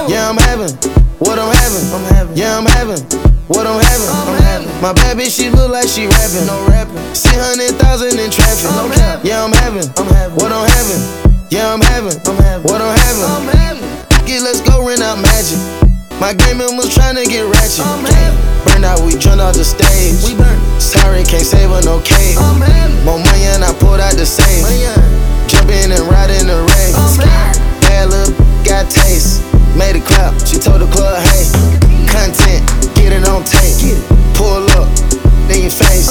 Yeah, I'm having what I'm having. Yeah, I'm having what I'm having. My bad bitch, she look like she rapping. No rapping. See 100,000 in traffic. Yeah, I'm having what I'm having. Yeah, I'm having what I'm having. Let's go rent out Magic. My gaming was tryna get ratchet. Burned out, we jumped off the stage. Sorry, can't save her no cake. More money and I pulled out the safe. Jump in and ride in the race. Bad little got taste. Made a clap, she told the club, hey. Content, get it on tape. Pull up, in your face.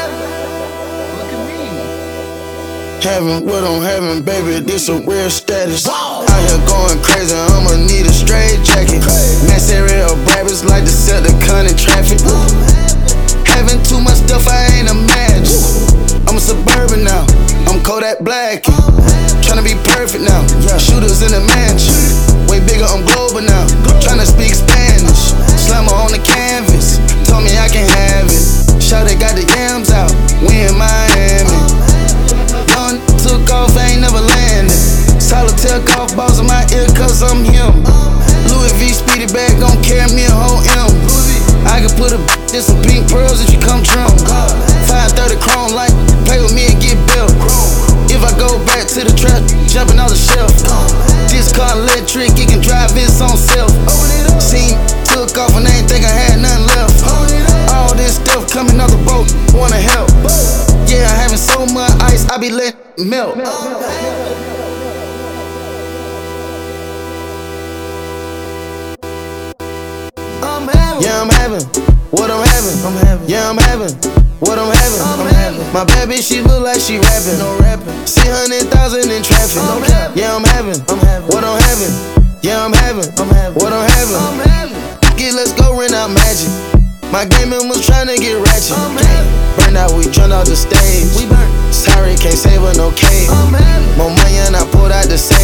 Having what I'm having, baby, this a real status. Out here going crazy, I'ma need a straight jacket. Masserial rappers like to sell the cunt in traffic. Having too much stuff I ain't imagine. I'm a suburban now, I'm Kodak Black. Tryna be perfect now, shooters in the mansion. Way bigger, I'm global now, tryna speak Spanish. Slammer on the canvas, told me I can have it. Shawty got the yams out, we in Miami. Took off, ain't never landed. Solitaire golf balls in my ear cause I'm him. Louis V speedy bag gon' carry me a whole M. I can put in some pink pearls if you come trim. 530 chrome light, play with me and get built. If I go back to the trap, jumping off the shelf. This car electric, it can drive its own self. Seen took off and they ain't think I had nothing left. All this stuff coming off the boat, wanna help. Yeah, I'm having so much ice, I be letting it melt. Yeah, I'm having what I'm having. Yeah, I'm having what I'm having. My bad bitch, she look like she rapping. No rapping. See 100,000 in traffic. Yeah, I'm having what I'm having. Yeah, I'm having what I'm having. Let's go rent out Magic. My gaming was tryna get ratchet. Burned out, we jumped off the stage. Sorry, can't save her no cake. More money and I pulled out the safe.